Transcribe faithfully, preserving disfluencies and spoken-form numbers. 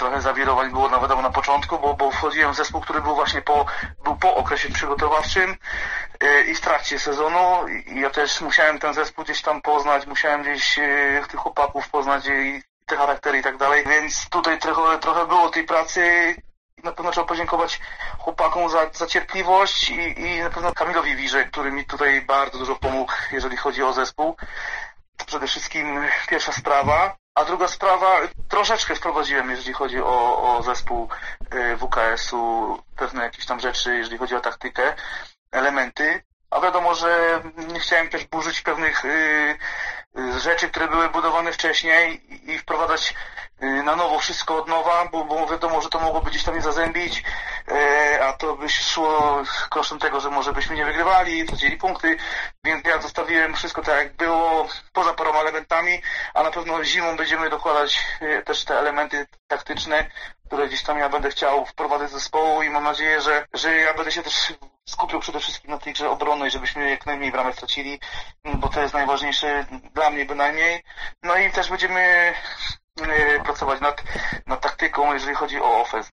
trochę zawirowań było no wiadomo na początku, bo, bo wchodziłem w zespół, który był właśnie po, był po okresie przygotowawczym i w trakcie sezonu i ja też musiałem ten zespół gdzieś tam poznać, musiałem gdzieś tych chłopaków poznać i te charaktery i tak dalej, więc tutaj trochę, trochę było tej pracy. Na pewno trzeba podziękować chłopakom za, za cierpliwość i, i na pewno Kamilowi Wirze, który mi tutaj bardzo dużo pomógł, jeżeli chodzi o zespół. To przede wszystkim pierwsza sprawa. A druga sprawa, troszeczkę wprowadziłem, jeżeli chodzi o, o zespół W K S-u, pewne jakieś tam rzeczy, jeżeli chodzi o taktykę, elementy. A wiadomo, że nie chciałem też burzyć pewnych y, y, rzeczy, które były budowane wcześniej i, i wprowadzać y, na nowo wszystko od nowa, bo, bo wiadomo, że to mogłoby gdzieś tam nie zazębić, y, a to by szło kosztem tego, że może byśmy nie wygrywali, tracili punkty, więc ja zostawiłem wszystko tak jak było, poza paroma elementami, a na pewno zimą będziemy dokładać y, też te elementy taktyczne, które gdzieś tam ja będę chciał wprowadzać do zespołu i mam nadzieję, że, że ja będę się też skupił przede wszystkim na tej grze obronnej, żebyśmy jak najmniej bramek stracili, bo to jest najważniejsze dla mnie bynajmniej. No i też będziemy pracować nad, nad taktyką, jeżeli chodzi o ofens.